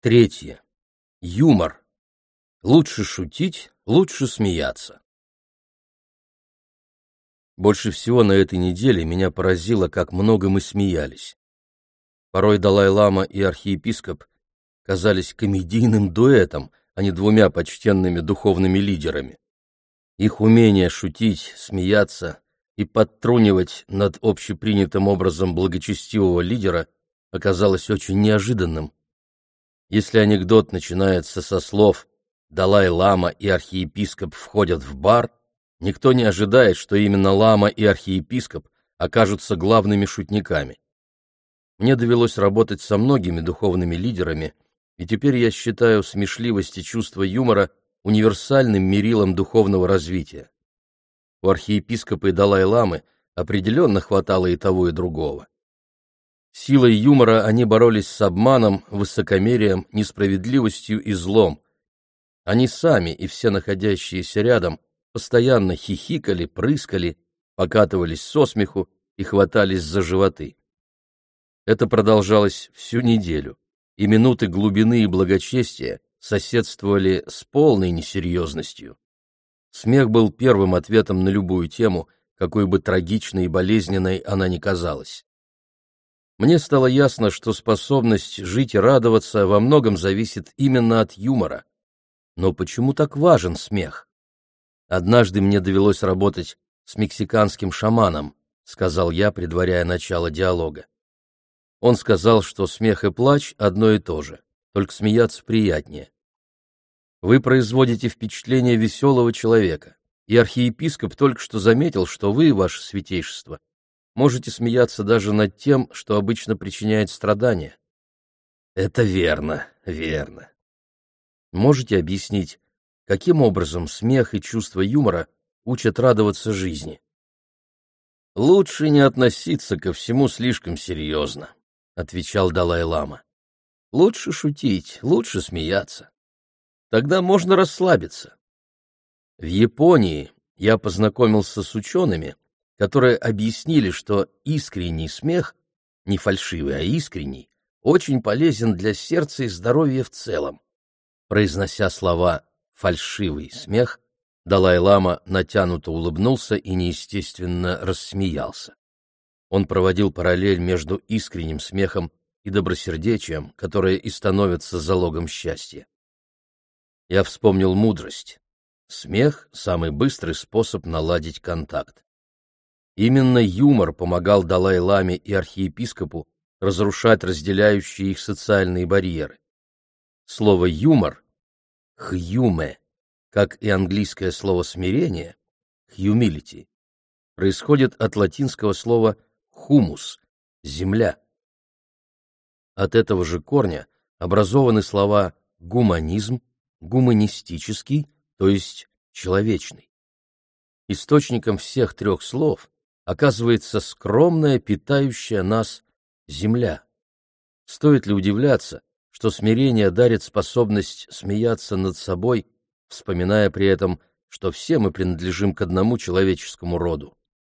Третье. Юмор. Лучше шутить, лучше смеяться. Больше всего на этой неделе меня поразило, как много мы смеялись. Порой Далай-лама и архиепископ казались комедийным дуэтом, а не двумя почтенными духовными лидерами. Их умение шутить, смеяться и подтрунивать над общепринятым образом благочестивого лидера оказалось очень неожиданным. Если анекдот начинается со слов «Далай-лама и архиепископ входят в бар», никто не ожидает, что именно лама и архиепископ окажутся главными шутниками. Мне довелось работать со многими духовными лидерами, и теперь я считаю смешливость и чувство юмора универсальным мерилом духовного развития. У архиепископа и Далай-ламы определенно хватало и того, и другого. Силой юмора они боролись с обманом, высокомерием, несправедливостью и злом. Они сами и все находящиеся рядом постоянно хихикали, прыскали, покатывались со смеху и хватались за животы. Это продолжалось всю неделю, и минуты глубины и благочестия соседствовали с полной несерьезностью. Смех был первым ответом на любую тему, какой бы трагичной и болезненной она ни казалась. Мне стало ясно, что способность жить и радоваться во многом зависит именно от юмора. Но почему так важен смех? Однажды мне довелось работать с мексиканским шаманом, сказал я, предваряя начало диалога. Он сказал, что смех и плач одно и то же, только смеяться приятнее. Вы производите впечатление веселого человека, и архиепископ только что заметил, что вы, ваше святейшество, можете смеяться даже над тем, что обычно причиняет страдания. Это верно, верно. Можете объяснить, каким образом смех и чувство юмора учат радоваться жизни? Лучше не относиться ко всему слишком серьезно, отвечал Далай-лама. Лучше шутить, лучше смеяться. Тогда можно расслабиться. В Японии я познакомился с учеными, которые объяснили, что искренний смех, не фальшивый, а искренний, очень полезен для сердца и здоровья в целом. Произнося слова «фальшивый смех», Далай-лама натянуто улыбнулся и неестественно рассмеялся. Он проводил параллель между искренним смехом и добросердечием, которое и становится залогом счастья. Я вспомнил мудрость. Смех — самый быстрый способ наладить контакт. Именно юмор помогал Далай-ламе и архиепископу разрушать разделяющие их социальные барьеры. Слово «юмор» — «хьюме», как и английское слово «смирение» — «humility», происходит от латинского слова «хумус» — «земля». От этого же корня образованы слова «гуманизм», «гуманистический», то есть «человечный». Источником всех трех слов оказывается скромная, питающая нас земля. Стоит ли удивляться, что смирение дарит способность смеяться над собой, вспоминая при этом, что все мы принадлежим к одному человеческому роду?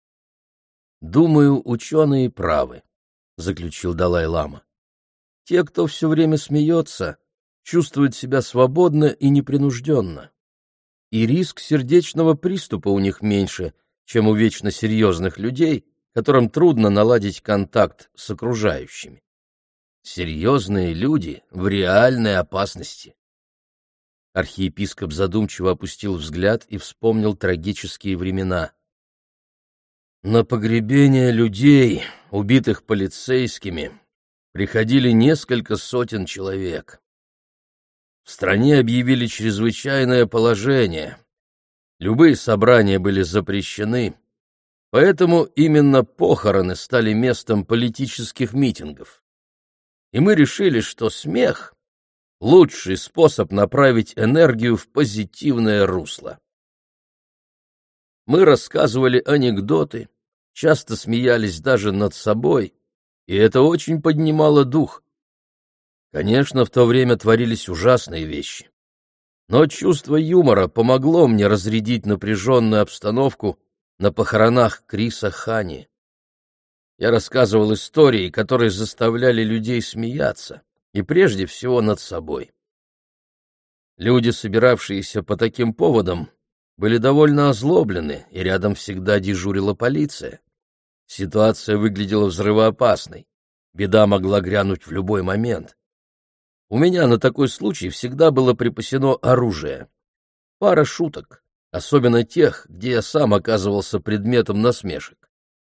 «Думаю, ученые правы», — заключил Далай-лама. «Те, кто все время смеется, чувствуют себя свободно и непринужденно. И риск сердечного приступа у них меньше, чем у вечно серьезных людей, которым трудно наладить контакт с окружающими. Серьезные люди в реальной опасности». Архиепископ задумчиво опустил взгляд и вспомнил трагические времена. На погребение людей, убитых полицейскими, приходили несколько сотен человек. В стране объявили чрезвычайное положение. Любые собрания были запрещены, поэтому именно похороны стали местом политических митингов. И мы решили, что смех — лучший способ направить энергию в позитивное русло. Мы рассказывали анекдоты, часто смеялись даже над собой, и это очень поднимало дух. Конечно, в то время творились ужасные вещи. Но чувство юмора помогло мне разрядить напряженную обстановку на похоронах Криса Хани. Я рассказывал истории, которые заставляли людей смеяться, и прежде всего над собой. Люди, собиравшиеся по таким поводам, были довольно озлоблены, и рядом всегда дежурила полиция. Ситуация выглядела взрывоопасной. Беда могла грянуть в любой момент. У меня на такой случай всегда было припасено оружие. Пара шуток, особенно тех, где я сам оказывался предметом насмешек.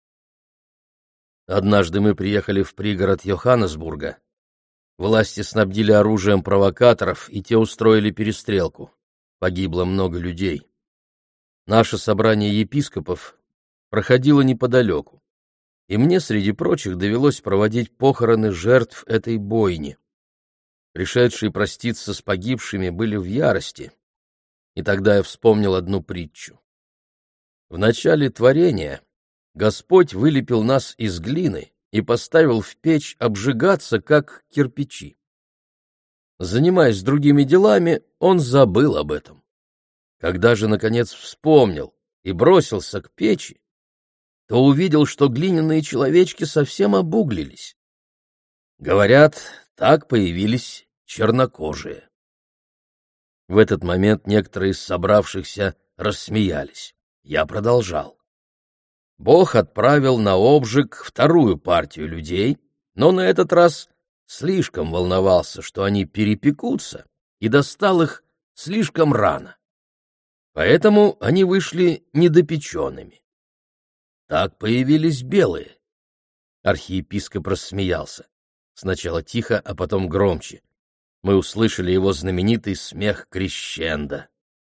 Однажды мы приехали в пригород Йоханнесбурга. Власти снабдили оружием провокаторов, и те устроили перестрелку. Погибло много людей. Наше собрание епископов проходило неподалеку, и мне, среди прочих, довелось проводить похороны жертв этой бойни. Пришедшие проститься с погибшими были в ярости, и тогда я вспомнил одну притчу. В начале творения Господь вылепил нас из глины и поставил в печь обжигаться, как кирпичи. Занимаясь другими делами, он забыл об этом. Когда же, наконец, вспомнил и бросился к печи, то увидел, что глиняные человечки совсем обуглились. Говорят, так появились чернокожие. В этот момент некоторые из собравшихся рассмеялись. Я продолжал. Бог отправил на обжиг вторую партию людей, но на этот раз слишком волновался, что они перепекутся, и достал их слишком рано. Поэтому они вышли недопеченными. Так появились белые. Архиепископ рассмеялся. Сначала тихо, а потом громче. Мы услышали его знаменитый смех крещендо.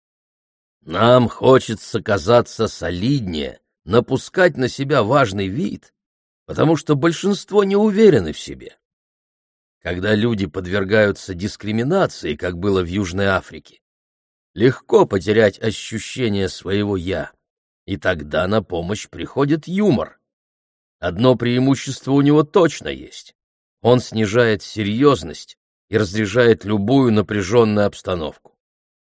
Нам хочется казаться солиднее, напускать на себя важный вид, потому что большинство не уверены в себе. Когда люди подвергаются дискриминации, как было в Южной Африке, легко потерять ощущение своего «я», и тогда на помощь приходит юмор. Одно преимущество у него точно есть. Он снижает серьезность и разряжает любую напряженную обстановку.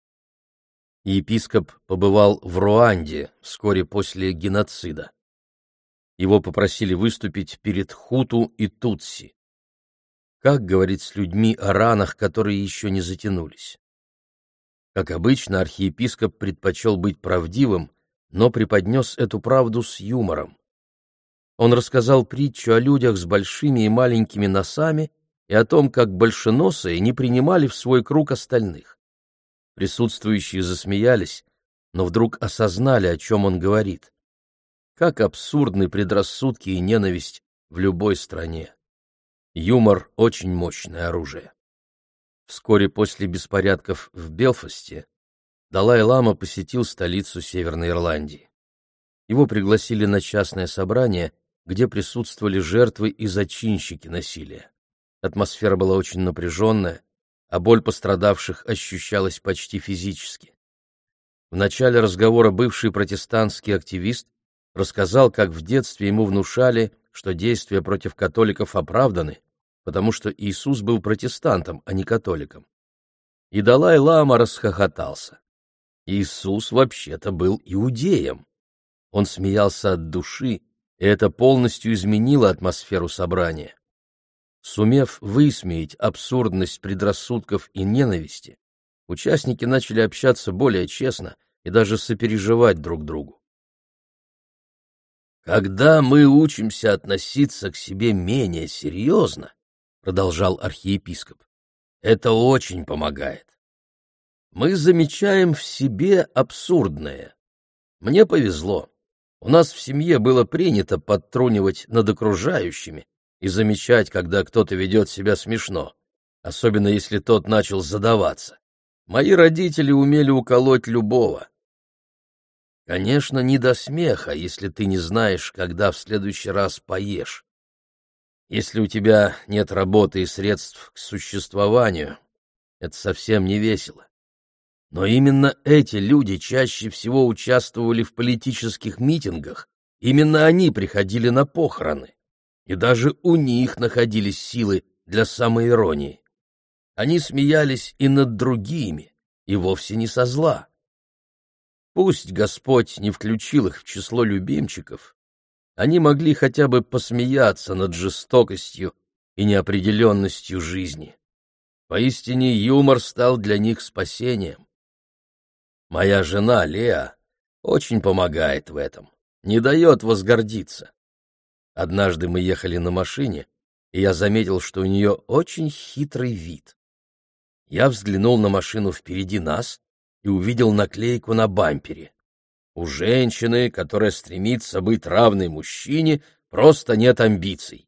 Епископ побывал в Руанде вскоре после геноцида. Его попросили выступить перед хуту и тутси. Как говорить с людьми о ранах, которые еще не затянулись? Как обычно, архиепископ предпочел быть правдивым, но преподнес эту правду с юмором. Он рассказал притчу о людях с большими и маленькими носами и о том, как большеносые не принимали в свой круг остальных. Присутствующие засмеялись, но вдруг осознали, о чем он говорит. Как абсурдны предрассудки и ненависть в любой стране. Юмор — очень мощное оружие. Вскоре после беспорядков в Белфасте Далай-лама посетил столицу Северной Ирландии. Его пригласили на частное собрание, где присутствовали жертвы и зачинщики насилия. Атмосфера была очень напряженная, а боль пострадавших ощущалась почти физически. В начале разговора бывший протестантский активист рассказал, как в детстве ему внушали, что действия против католиков оправданы, потому что Иисус был протестантом, а не католиком. И Далай-лама расхохотался. Иисус вообще-то был иудеем. Он смеялся от души, и это полностью изменило атмосферу собрания. Сумев высмеять абсурдность предрассудков и ненависти, участники начали общаться более честно и даже сопереживать друг другу. «Когда мы учимся относиться к себе менее серьезно, — продолжал архиепископ, — это очень помогает. Мы замечаем в себе абсурдное. Мне повезло. У нас в семье было принято подтрунивать над окружающими и замечать, когда кто-то ведет себя смешно, особенно если тот начал задаваться. Мои родители умели уколоть любого. Конечно, не до смеха, если ты не знаешь, когда в следующий раз поешь. Если у тебя нет работы и средств к существованию, это совсем не весело. Но именно эти люди чаще всего участвовали в политических митингах, именно они приходили на похороны, и даже у них находились силы для самоиронии. Они смеялись и над другими, и вовсе не со зла. Пусть Господь не включил их в число любимчиков, они могли хотя бы посмеяться над жестокостью и неопределенностью жизни. Поистине юмор стал для них спасением. Моя жена Леа очень помогает в этом, не дает возгордиться. Однажды мы ехали на машине, и я заметил, что у нее очень хитрый вид. Я взглянул на машину впереди нас и увидел наклейку на бампере. У женщины, которая стремится быть равной мужчине, просто нет амбиций.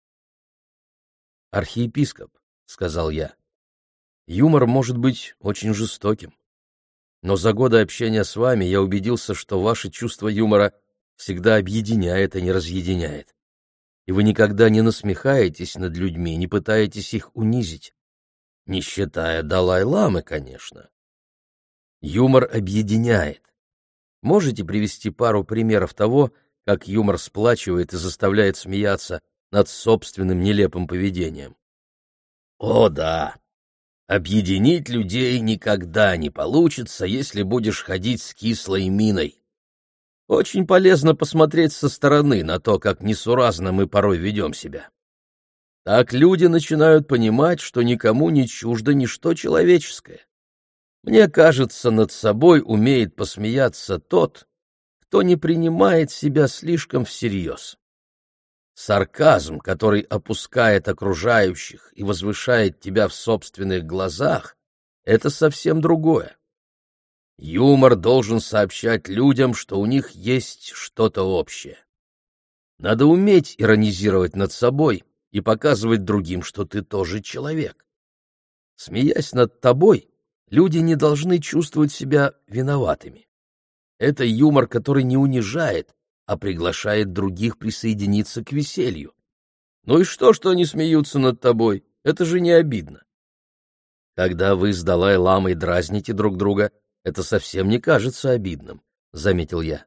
«Архиепископ», — сказал я, — «юмор может быть очень жестоким. Но за годы общения с вами я убедился, что ваше чувство юмора всегда объединяет, а не разъединяет. И вы никогда не насмехаетесь над людьми, не пытаетесь их унизить. Не считая Далай-ламы, конечно. Юмор объединяет. Можете привести пару примеров того, как юмор сплачивает и заставляет смеяться над собственным нелепым поведением? О, да! Объединить людей никогда не получится, если будешь ходить с кислой миной. Очень полезно посмотреть со стороны на то, как несуразно мы порой ведем себя. Так люди начинают понимать, что никому не чуждо ничто человеческое. Мне кажется, над собой умеет посмеяться тот, кто не принимает себя слишком всерьез. Сарказм, который опускает окружающих и возвышает тебя в собственных глазах, — это совсем другое. Юмор должен сообщать людям, что у них есть что-то общее. Надо уметь иронизировать над собой и показывать другим, что ты тоже человек. Смеясь над тобой, люди не должны чувствовать себя виноватыми. Это юмор, который не унижает, а приглашает других присоединиться к веселью. Ну и что они смеются над тобой? Это же не обидно. Когда вы с Далай-ламой дразните друг друга, это совсем не кажется обидным, — заметил я.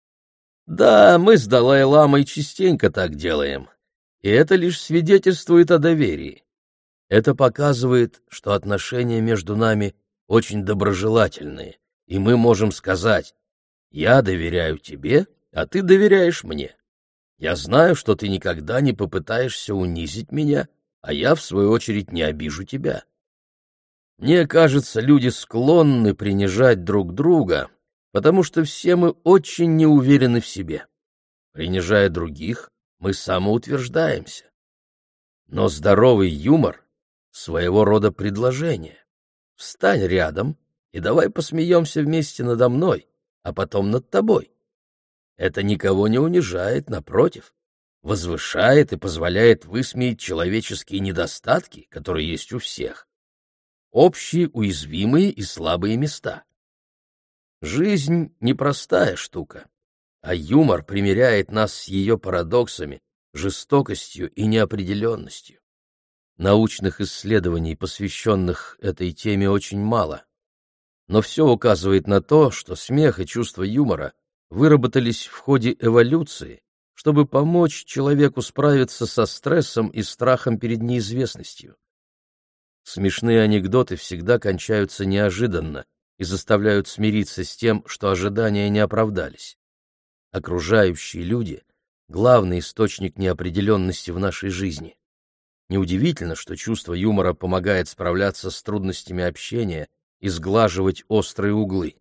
Да, мы с Далай-ламой частенько так делаем, и это лишь свидетельствует о доверии. Это показывает, что отношения между нами очень доброжелательные, и мы можем сказать: «Я доверяю тебе, а ты доверяешь мне. Я знаю, что ты никогда не попытаешься унизить меня, а я, в свою очередь, не обижу тебя». Мне кажется, люди склонны принижать друг друга, потому что все мы очень неуверены в себе. Принижая других, мы самоутверждаемся. Но здоровый юмор — своего рода предложение. Встань рядом и давай посмеемся вместе надо мной, а потом над тобой. Это никого не унижает, напротив, возвышает и позволяет высмеять человеческие недостатки, которые есть у всех, общие уязвимые и слабые места. Жизнь — непростая штука, а юмор примиряет нас с ее парадоксами, жестокостью и неопределенностью. Научных исследований, посвященных этой теме, очень мало. Но все указывает на то, что смех и чувство юмора выработались в ходе эволюции, чтобы помочь человеку справиться со стрессом и страхом перед неизвестностью. Смешные анекдоты всегда кончаются неожиданно и заставляют смириться с тем, что ожидания не оправдались. Окружающие люди — главный источник неопределенности в нашей жизни. Неудивительно, что чувство юмора помогает справляться с трудностями общения и сглаживать острые углы.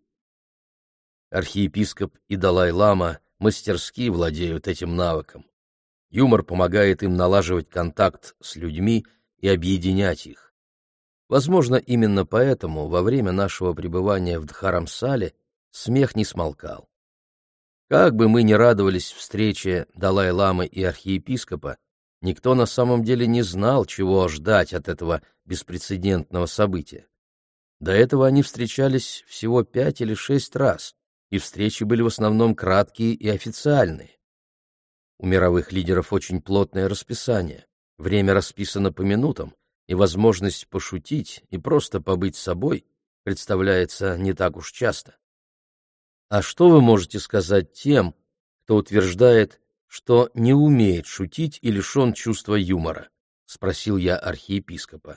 Архиепископ и Далай-лама мастерски владеют этим навыком. Юмор помогает им налаживать контакт с людьми и объединять их. Возможно, именно поэтому во время нашего пребывания в Дхарамсале смех не смолкал. Как бы мы ни радовались встрече Далай-ламы и архиепископа, никто на самом деле не знал, чего ждать от этого беспрецедентного события. До этого они встречались всего 5 или 6 раз, и встречи были в основном краткие и официальные. У мировых лидеров очень плотное расписание, время расписано по минутам, и возможность пошутить и просто побыть собой представляется не так уж часто. А что вы можете сказать тем, кто утверждает, что не умеет шутить и лишен чувства юмора? — спросил я архиепископа.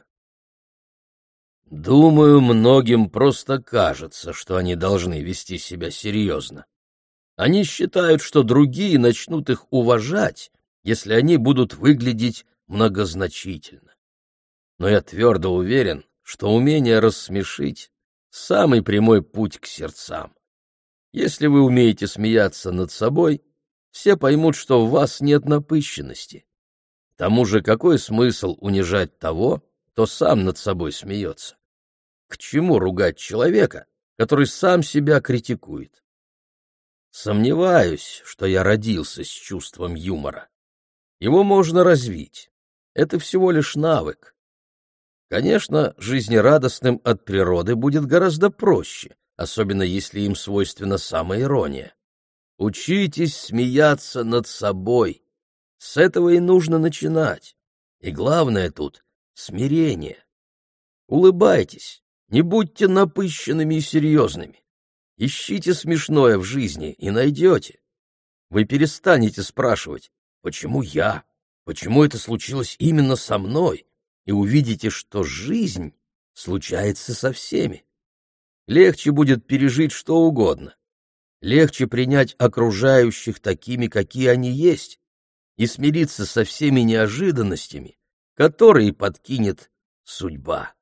Думаю, многим просто кажется, что они должны вести себя серьезно. Они считают, что другие начнут их уважать, если они будут выглядеть многозначительно. но я твердо уверен, что умение рассмешить — самый прямой путь к сердцам. Если вы умеете смеяться над собой, все поймут, что в вас нет напыщенности. К тому же какой смысл унижать того, кто сам над собой смеется? К чему ругать человека, который сам себя критикует? Сомневаюсь, что я родился с чувством юмора. Его можно развить. Это всего лишь навык. Конечно, жизнерадостным от природы будет гораздо проще, особенно если им свойственна самоирония. Учитесь смеяться над собой. С этого и нужно начинать. И главное тут — смирение. Улыбайтесь, не будьте напыщенными и серьезными. Ищите смешное в жизни и найдете. Вы перестанете спрашивать, почему я, почему это случилось именно со мной, и увидите, что жизнь случается со всеми. Легче будет пережить что угодно. Легче принять окружающих такими, какие они есть, и смириться со всеми неожиданностями, которые подкинет судьба.